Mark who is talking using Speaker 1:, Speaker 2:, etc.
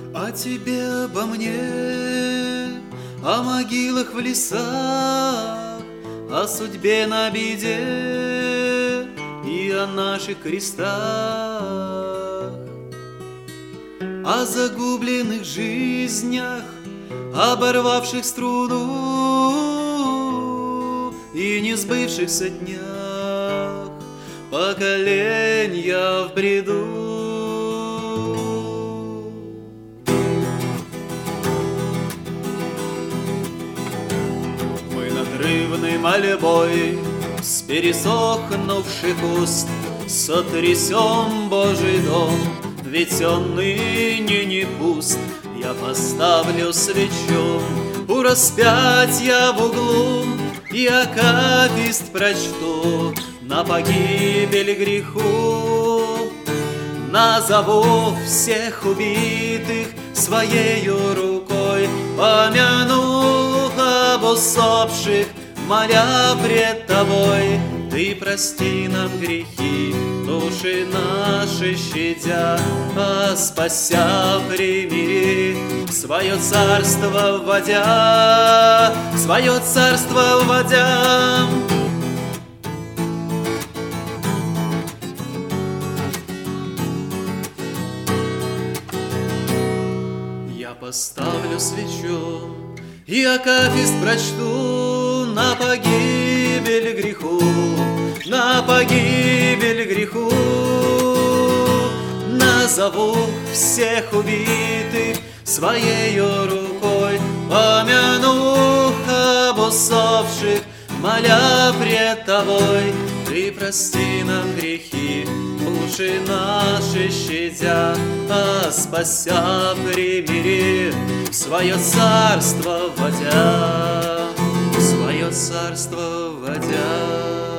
Speaker 1: О тебе, обо мне, о могилах в лесах, о судьбе на беде и о наших крестах, о загубленных жизнях, оборвавших струну и не сбывшихся днях, поколения в бреду. Надрывной мольбой с пересохнувших уст сотрясем Божий дом, ведь он ныне не пуст. Я поставлю свечу у распятия в углу и акафист прочту на погибель греху. Назову всех убитых своею рукой, помяну об усопших, моля пред тобой. Ты прости нам грехи, души наши щадя, а спася примири, свое царство вводя, свое царство вводя. Я поставлю свечу и акафист прочту на погибель греху, на погибель греху. Назову всех убитых своею рукой, помяну об усопших, моля пред тобой. Ты прости нам грехи, души наши щадя, а спася примири, свое царство вводя, свое царство вводя.